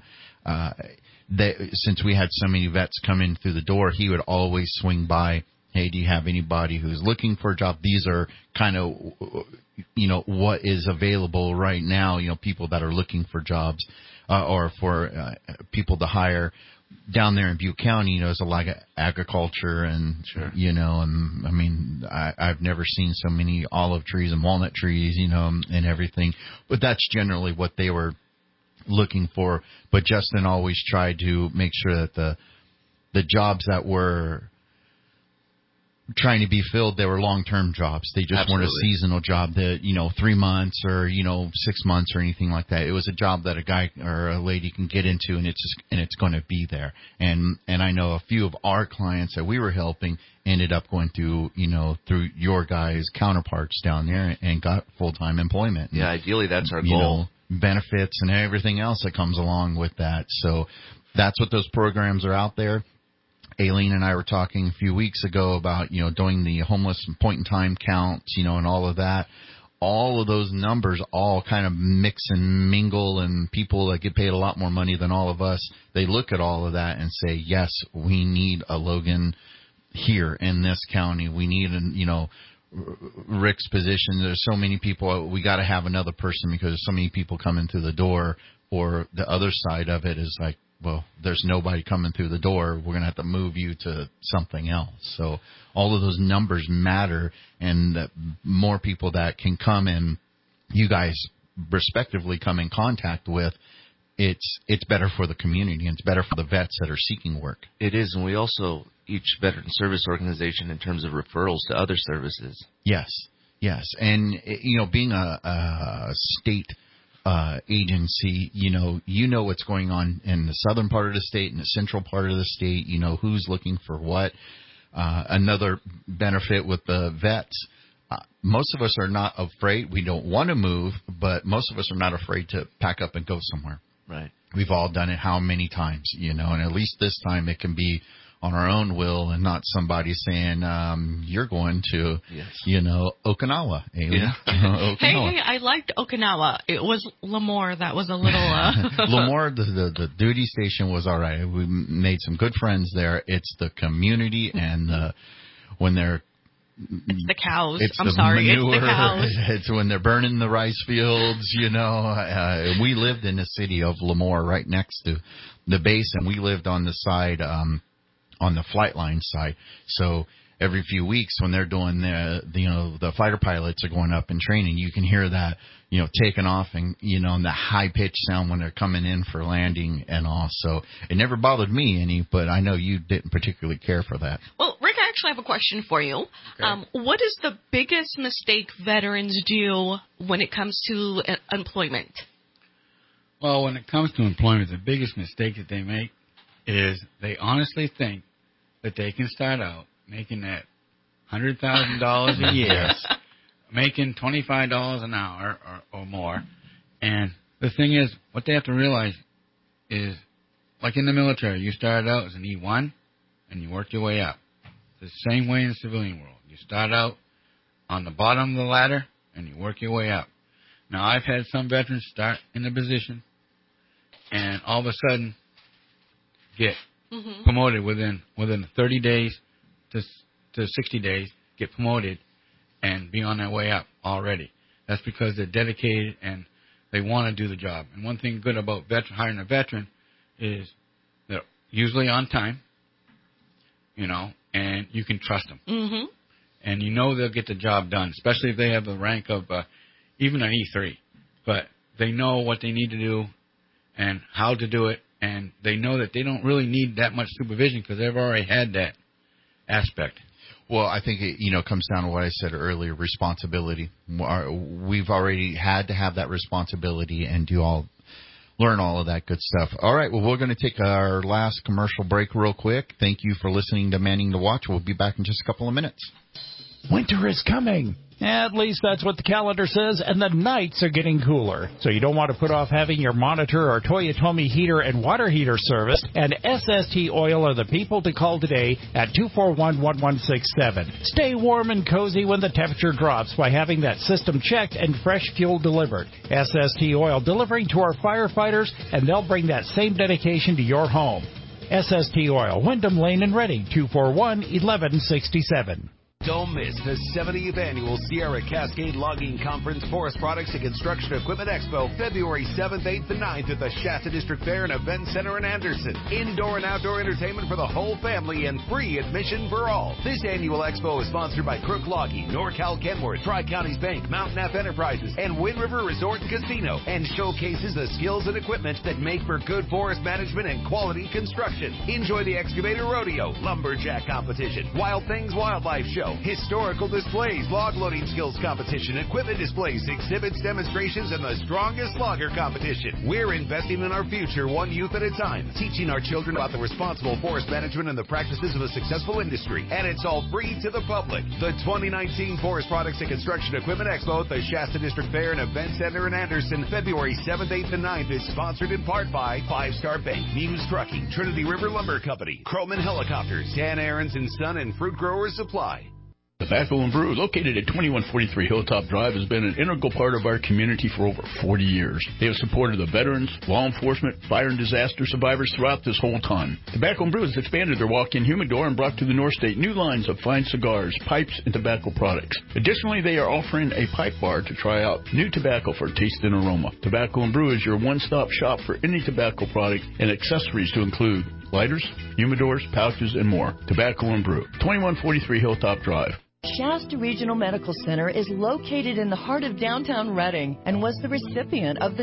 Since we had so many vets come in through the door, he would always swing by. Hey, do you have anybody who's looking for a job? These are kind of, what is available right now, people that are looking for jobs, or for people to hire. Down there in Butte County, there's a lot of agriculture and, and I mean, I've never seen so many olive trees and walnut trees, and everything. But that's generally what they were looking for. But Justin always tried to make sure that the jobs that were trying to be filled, they were long-term jobs. They just weren't a seasonal job that, 3 months or, 6 months or anything like that. It was a job that a guy or a lady can get into, and it's going to be there. And I know a few of our clients that we were helping ended up going through, through your guys' counterparts down there and got full-time employment. Yeah, ideally that's our goal. Benefits and everything else that comes along with that. So that's what those programs are out there. Aileen and I were talking a few weeks ago about, doing the homeless point-in-time counts, and all of that. All of those numbers all kind of mix and mingle, and people that get paid a lot more money than all of us, they look at all of that and say, yes, we need a Logan here in this county. We need Rick's position. There's so many people. We got to have another person because there's so many people coming through the door. Or the other side of it is like, well, there's nobody coming through the door. We're going to have to move you to something else. So all of those numbers matter, and the more people that can come and you guys respectively come in contact with, it's better for the community, and it's better for the vets that are seeking work. It is, and we also, each veteran service organization in terms of referrals to other services. Yes. And, being a state agency, you know what's going on in the southern part of the state and the central part of the state, who's looking for what. Another benefit with the vets, most of us are not afraid. We don't want to move, but most of us are not afraid to pack up and go somewhere. Right. We've all done it how many times, and at least this time it can be on our own will and not somebody saying, you're going to, Okinawa. Yeah. Okinawa. Hey, I liked Okinawa. It was Lemoore that was a little... Lemoore, the duty station was all right. We made some good friends there. It's the community and when they're... It's the cows. It's I'm the sorry. manure. It's the cows. It's when they're burning the rice fields, we lived in the city of Lemoore right next to the base, and we lived on the side... on the flight line side. So every few weeks when they're doing the fighter pilots are going up in training, you can hear that, taking off and, and the high pitched sound when they're coming in for landing and all. So it never bothered me any, but I know you didn't particularly care for that. Well, Rick, I actually have a question for you. Okay. What is the biggest mistake veterans do when it comes to employment? Well, when it comes to employment, the biggest mistake that they make is they honestly think that they can start out making that $100,000 a year, making $25 an hour or more. And the thing is, what they have to realize is, like in the military, you started out as an E1 and you work your way up. It's the same way in the civilian world. You start out on the bottom of the ladder and you work your way up. Now, I've had some veterans start in a position and all of a sudden get promoted within 30 days to 60 days, get promoted and be on their way up already. That's because they're dedicated and they want to do the job. And one thing good about hiring a veteran is they're usually on time, and you can trust them. Mm-hmm. And you know they'll get the job done, especially if they have the rank of even an E3. But they know what they need to do and how to do it, and they know that they don't really need that much supervision because they've already had that aspect. Well, I think it, comes down to what I said earlier, responsibility. We've already had to have that responsibility and learn all of that good stuff. All right, well, we're going to take our last commercial break real quick. Thank you for listening to Manning the Watch. We'll be back in just a couple of minutes. Winter is coming. At least that's what the calendar says, and the nights are getting cooler. So you don't want to put off having your monitor or Toyotomi heater and water heater serviced, and SST Oil are the people to call today at 241-1167. Stay warm and cozy when the temperature drops by having that system checked and fresh fuel delivered. SST Oil delivering to our firefighters, and they'll bring that same dedication to your home. SST Oil, Wyndham Lane and Reading, 241-1167. Don't miss the 70th Annual Sierra Cascade Logging Conference Forest Products and Construction Equipment Expo, February 7th, 8th, and 9th at the Shasta District Fair and Event Center in Anderson. Indoor and outdoor entertainment for the whole family and free admission for all. This annual expo is sponsored by Crook Logging, NorCal Kenworth, Tri-Counties Bank, Mountain F Enterprises, and Wind River Resort and Casino, and showcases the skills and equipment that make for good forest management and quality construction. Enjoy the excavator rodeo, lumberjack competition, Wild Things Wildlife Show, historical displays, log loading skills competition, equipment displays, exhibits, demonstrations, and the strongest logger competition. We're investing in our future one youth at a time, teaching our children about the responsible forest management and the practices of a successful industry. And it's all free to the public. The 2019 Forest Products and Construction Equipment Expo at the Shasta District Fair and Event Center in Anderson, February 7th, 8th, and 9th is sponsored in part by Five Star Bank, Muse Trucking, Trinity River Lumber Company, Croman Helicopters, Dan Aarons and Son, and Fruit Growers Supply. Tobacco and Brew, located at 2143 Hilltop Drive, has been an integral part of our community for over 40 years. They have supported the veterans, law enforcement, fire and disaster survivors throughout this whole time. Tobacco and Brew has expanded their walk-in humidor and brought to the North State new lines of fine cigars, pipes, and tobacco products. Additionally, they are offering a pipe bar to try out new tobacco for taste and aroma. Tobacco and Brew is your one-stop shop for any tobacco product and accessories to include lighters, humidors, pouches, and more. Tobacco and Brew, 2143 Hilltop Drive. Shasta Regional Medical Center is located in the heart of downtown Reading and was the recipient of the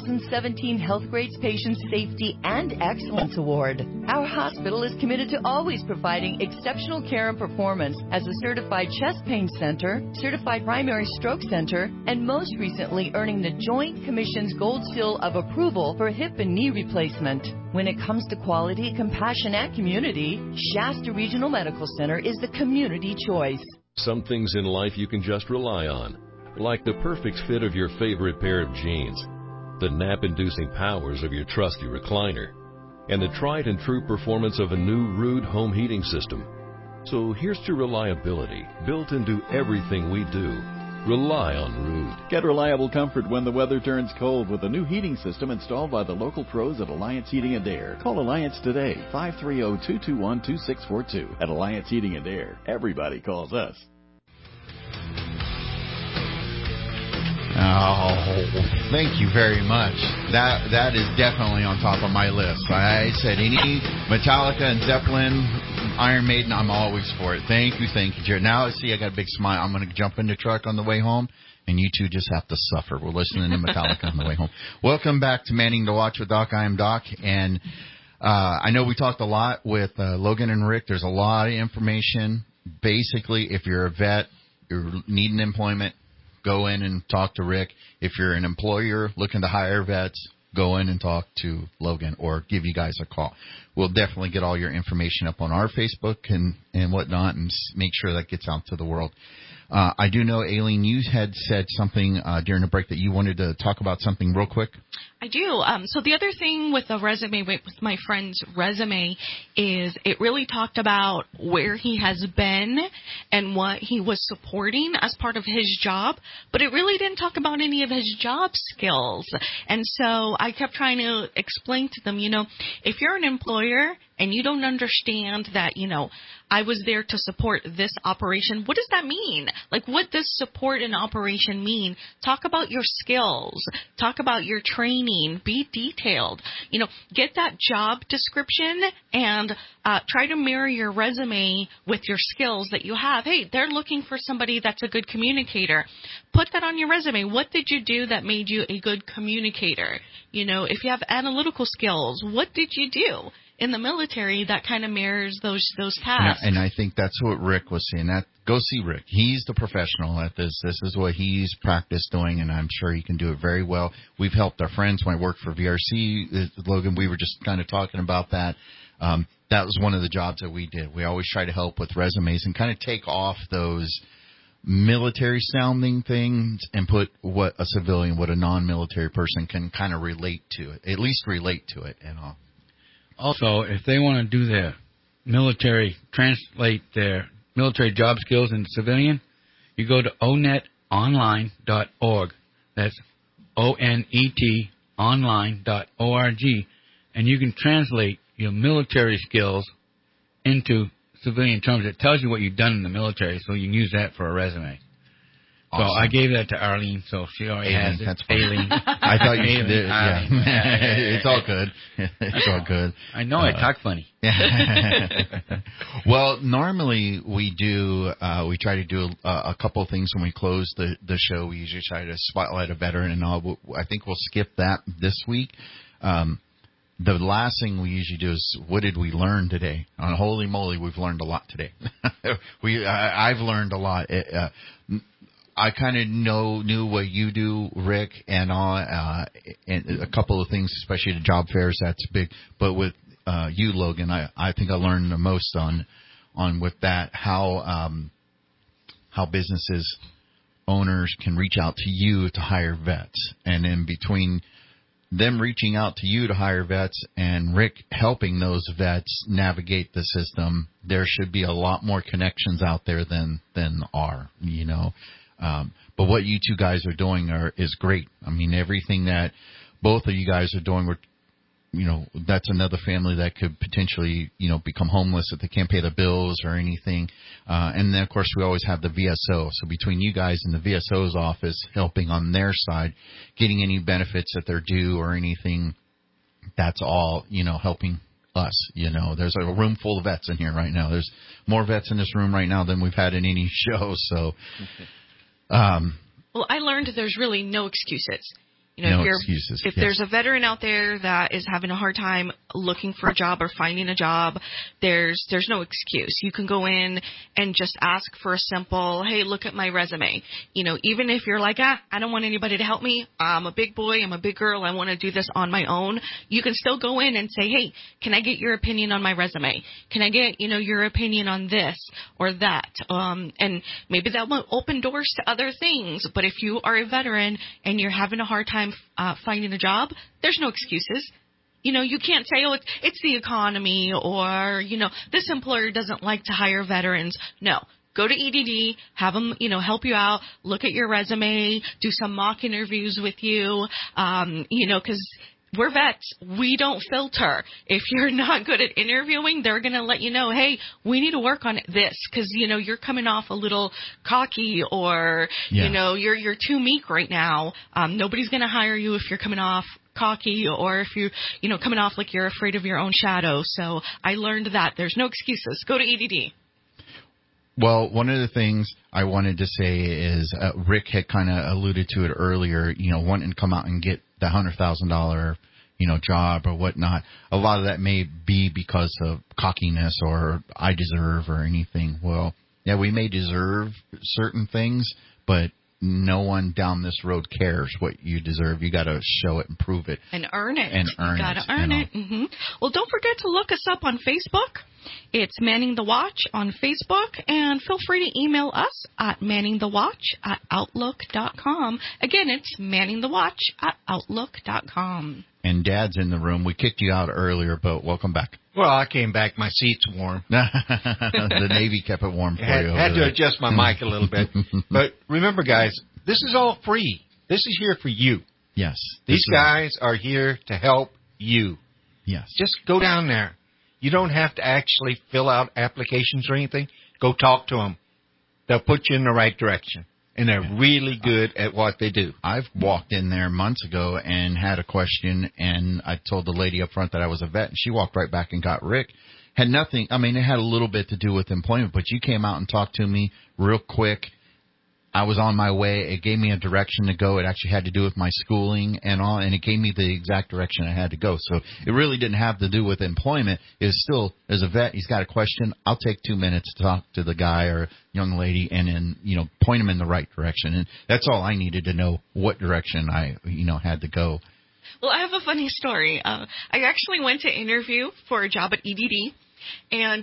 2017 Healthgrades Patient Safety and Excellence Award. Our hospital is committed to always providing exceptional care and performance as a certified chest pain center, certified primary stroke center, and most recently earning the Joint Commission's Gold Seal of Approval for hip and knee replacement. When it comes to quality, compassion, and community, Shasta Regional Medical Center is the community choice. Some things in life you can just rely on, like the perfect fit of your favorite pair of jeans, the nap-inducing powers of your trusty recliner, and the tried and true performance of a new Ruud home heating system. So here's to reliability, built into everything we do. Rely on Ruud. Get reliable comfort when the weather turns cold with a new heating system installed by the local pros at Alliance Heating and Air. Call Alliance today, 530-221-2642. At Alliance Heating and Air, everybody calls us. Oh, thank you very much. That is definitely on top of my list. I said any Metallica and Zeppelin, Iron Maiden, I'm always for it. Thank you, Jared. Now, see, I got a big smile. I'm going to jump in the truck on the way home, and you two just have to suffer. We're listening to Metallica on the way home. Welcome back to Manning to Watch with Doc. I am Doc, and I know we talked a lot with Logan and Rick. There's a lot of information. Basically, if you're a vet, you're needing employment, go in and talk to Rick. If you're an employer looking to hire vets, go in and talk to Logan or give you guys a call. We'll definitely get all your information up on our Facebook and whatnot and make sure that gets out to the world. I do know, Aileen, you had said something during the break that you wanted to talk about something real quick. I do. So the other thing with the resume, with my friend's resume, is it really talked about where he has been and what he was supporting as part of his job, but it really didn't talk about any of his job skills. And so I kept trying to explain to them, if you're an employer and you don't understand that, I was there to support this operation, what does that mean? Like, what does support an operation mean? Talk about your skills. Talk about your training. training. Be detailed. Get that job description and try to mirror your resume with your skills that you have. Hey, they're looking for somebody that's a good communicator. Put that on your resume. What did you do that made you a good communicator? If you have analytical skills, what did you do in the military that kind of mirrors those tasks? And I think that's what Rick was saying. Go see Rick. He's the professional at this. This is what he's practiced doing, and I'm sure he can do it very well. We've helped our friends. When I worked for VRC, Logan, we were just kind of talking about that. That was one of the jobs that we did. We always try to help with resumes and kind of take off those military-sounding things and put what a civilian, what a non-military person can kind of relate to it, at least relate to it and all. Also, if they want to do their translate their military job skills into civilian, you go to onetonline.org. That's ONET online.org, and you can translate your military skills into civilian terms. It tells you what you've done in the military, so you can use that for a resume. Awesome. So I gave that to Arlene, so she already has it. That's fine. Aileen. I thought you did. Yeah. It's all good. It's all good. I know I talk funny. Well, normally we try to do a couple of things when we close the show. We usually try to spotlight a veteran and all. I think we'll skip that this week. The last thing we usually do is, what did we learn today? Holy moly, we've learned a lot today. I've learned a lot. I kind of knew what you do, Rick, and a couple of things, especially the job fairs. That's big. But with you, Logan, I think I learned the most on with that how businesses owners can reach out to you to hire vets, and in between them reaching out to you to hire vets and Rick helping those vets navigate the system, there should be a lot more connections out there than are, but what you two guys are doing is great. I mean, everything that both of you guys are doing, that's another family that could potentially, become homeless if they can't pay the bills or anything. And then, of course, we always have the VSO. So between you guys and the VSO's office helping on their side, getting any benefits that they're due or anything, that's all, helping us. There's a room full of vets in here right now. There's more vets in this room right now than we've had in any show. So, well, I learned there's really no excuses. If there's a veteran out there that is having a hard time looking for a job or finding a job, there's no excuse. You can go in and just ask for a simple, hey, look at my resume. Even if you're like, I don't want anybody to help me. I'm a big boy. I'm a big girl. I want to do this on my own. You can still go in and say, hey, can I get your opinion on my resume? Can I get, your opinion on this or that? And maybe that will open doors to other things. But if you are a veteran and you're having a hard time finding a job, there's no excuses. You can't say, oh, it's the economy or, this employer doesn't like to hire veterans. No. Go to EDD, have them, help you out, look at your resume, do some mock interviews with you, because we're vets. We don't filter. If you're not good at interviewing, they're going to let you know, hey, we need to work on this because, you're coming off a little cocky or, you're too meek right now. Nobody's going to hire you if you're coming off cocky or if you're, coming off like you're afraid of your own shadow. So I learned that there's no excuses. Go to EDD. Well, one of the things I wanted to say is Rick had kind of alluded to it earlier, wanting to come out and get the $100,000, job or whatnot. A lot of that may be because of cockiness or I deserve or anything. Well, yeah, we may deserve certain things, but no one down this road cares what you deserve. You got to show it and prove it. And earn it. And earn it. You got to earn it. Mm-hmm. Well, don't forget to look us up on Facebook. It's Manning the Watch on Facebook. And feel free to email us at manningthewatch@outlook.com. Again, it's manningthewatch@outlook.com. And Dad's in the room. We kicked you out earlier, but welcome back. Well, I came back. My seat's warm. The Navy kept it warm for you. Had to adjust my mic a little bit. But remember, guys, this is all free. This is here for you. Yes. These guys are here to help you. Yes. Just go down there. You don't have to actually fill out applications or anything. Go talk to them. They'll put you in the right direction. and they're really good at what they do. I've walked in there months ago and had a question, and I told the lady up front that I was a vet, and she walked right back and got Rick. Had nothing, I mean, it had a little bit to do with employment, but you came out and talked to me real quick. I was on my way. It gave me a direction to go. It actually had to do with my schooling and all, and it gave me the exact direction I had to go. So it really didn't have to do with employment. It was still, as a vet, he's got a question. I'll take 2 minutes to talk to the guy or young lady and then, point him in the right direction. And that's all I needed to know, what direction I, had to go. Well, I have a funny story. I actually went to interview for a job at EDD. And,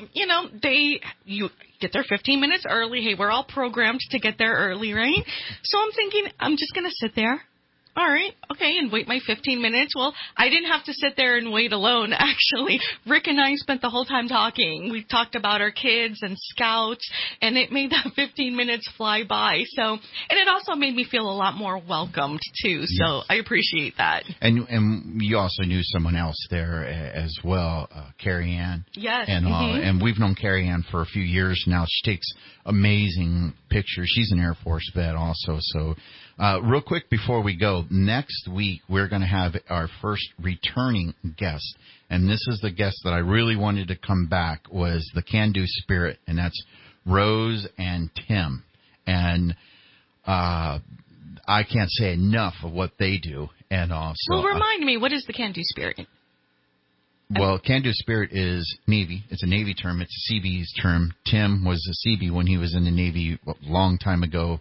you get there 15 minutes early. Hey, we're all programmed to get there early, right? So I'm thinking, I'm just going to sit there. All right, okay, and wait my 15 minutes. Well, I didn't have to sit there and wait alone, actually. Rick and I spent the whole time talking. We talked about our kids and scouts, and it made that 15 minutes fly by. So, and it also made me feel a lot more welcomed, too. So I appreciate that. And you also knew someone else there as well, Carrie Ann. Yes. And, and we've known Carrie Ann for a few years now. She takes amazing pictures. She's an Air Force vet also, so... real quick before we go, next week we're going to have our first returning guest, and this is the guest that I really wanted to come back, was the Can Do Spirit, and that's Rose and Tim. And I can't say enough of what they do. And well, remind me, what is the Can Do Spirit? Well, Can Do Spirit is Navy. It's a Navy term. It's a Seabees term. Tim was a Seabee when he was in the Navy a long time ago.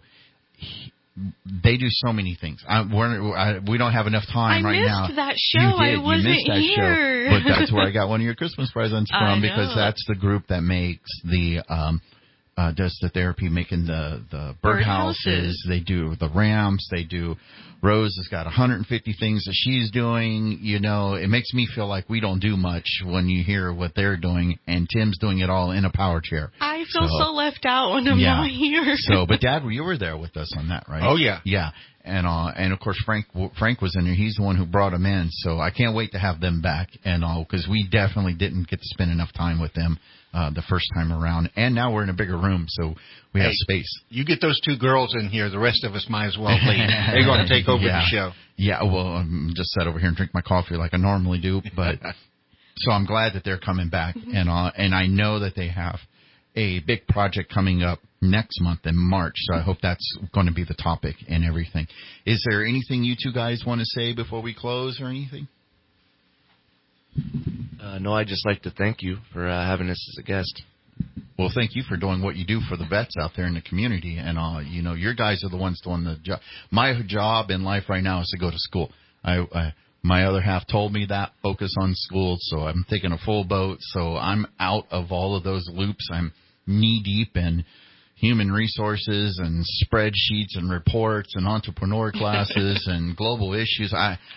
They do so many things. We don't have enough time right now. I missed that show. You wasn't here. Show, but that's where I got one of your Christmas presents from, because that's the group that makes the does the therapy, making the birdhouses. They do the ramps. They do. Rose has got 150 things that she's doing. It makes me feel like we don't do much when you hear what they're doing, and Tim's doing it all in a power chair. I feel so left out when I'm not here. But Dad, you were there with us on that, right? Oh yeah, yeah. And of course Frank was in there. He's the one who brought him in. So I can't wait to have them back and all, because we definitely didn't get to spend enough time with them the first time around. And now we're in a bigger room, so we have space. You get those two girls in here, the rest of us might as well leave. They're going to take over the show. Yeah, well, I'm just sat over here and drink my coffee like I normally do, but so I'm glad that they're coming back, and I know that they have a big project coming up next month in March, so I hope that's going to be the topic and everything. Is there anything you two guys want to say before we close or anything? No, I'd just like to thank you for having us as a guest. Well, thank you for doing what you do for the vets out there in the community. And, your guys are the ones doing the job. My job in life right now is to go to school. My other half told me that, focus on school, so I'm taking a full boat. So I'm out of all of those loops. I'm knee-deep in human resources and spreadsheets and reports and entrepreneur classes and global issues.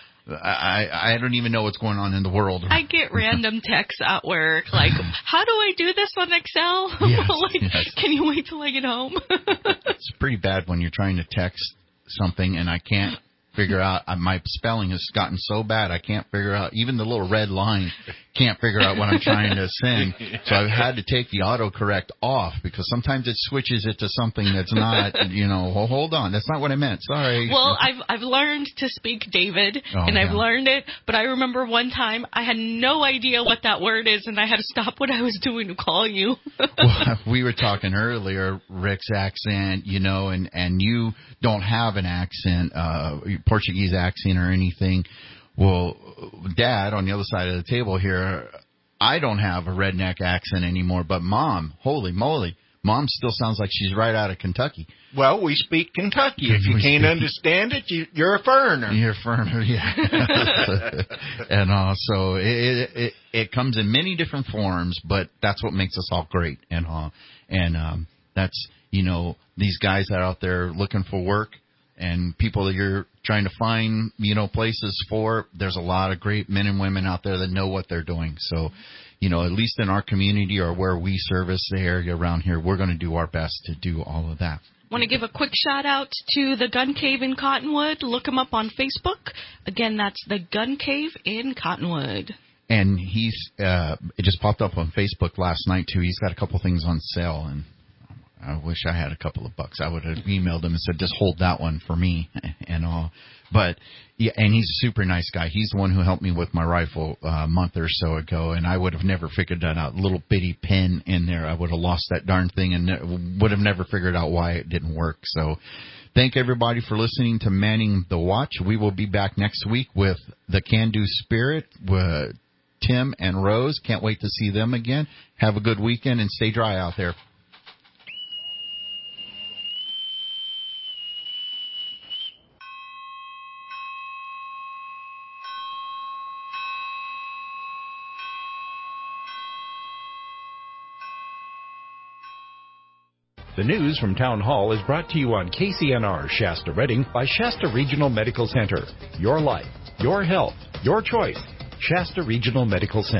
I don't even know what's going on in the world. I get random texts at work like, how do I do this on Excel? Yes, Can you wait till I get home? It's pretty bad when you're trying to text something and I can't figure out. My spelling has gotten so bad I can't figure out. Even the little red line can't figure out what I'm trying to send. So I've had to take the autocorrect off because sometimes it switches it to something that's not, hold on, that's not what I meant. Sorry. Well, I've learned to speak David, I've learned it, but I remember one time I had no idea what that word is, and I had to stop what I was doing to call you. Well, we were talking earlier, Rick's accent, and you don't have an accent, Portuguese accent or anything. Well, Dad, on the other side of the table here, I don't have a redneck accent anymore, but Mom, holy moly, Mom still sounds like she's right out of Kentucky. Well, we speak Kentucky. If you can't understand it, you're a foreigner. You're a foreigner, yeah. And so it comes in many different forms, but that's what makes us all great. And that's, these guys that are out there looking for work, and people that you're trying to find, places for, there's a lot of great men and women out there that know what they're doing. So, at least in our community or where we service the area around here, we're going to do our best to do all of that. Want to give a quick shout out to the Gun Cave in Cottonwood. Look them up on Facebook. Again, that's the Gun Cave in Cottonwood. And it just popped up on Facebook last night too. He's got a couple things on sale, and I wish I had a couple of bucks. I would have emailed him and said, just hold that one for me and all. But, yeah, and he's a super nice guy. He's the one who helped me with my rifle a month or so ago, and I would have never figured that out. Little bitty pin in there. I would have lost that darn thing and would have never figured out why it didn't work. So thank everybody for listening to Manning the Watch. We will be back next week with the Can Do Spirit, Tim and Rose. Can't wait to see them again. Have a good weekend and stay dry out there. The news from Town Hall is brought to you on KCNR Shasta Redding by Shasta Regional Medical Center. Your life, your health, your choice. Shasta Regional Medical Center.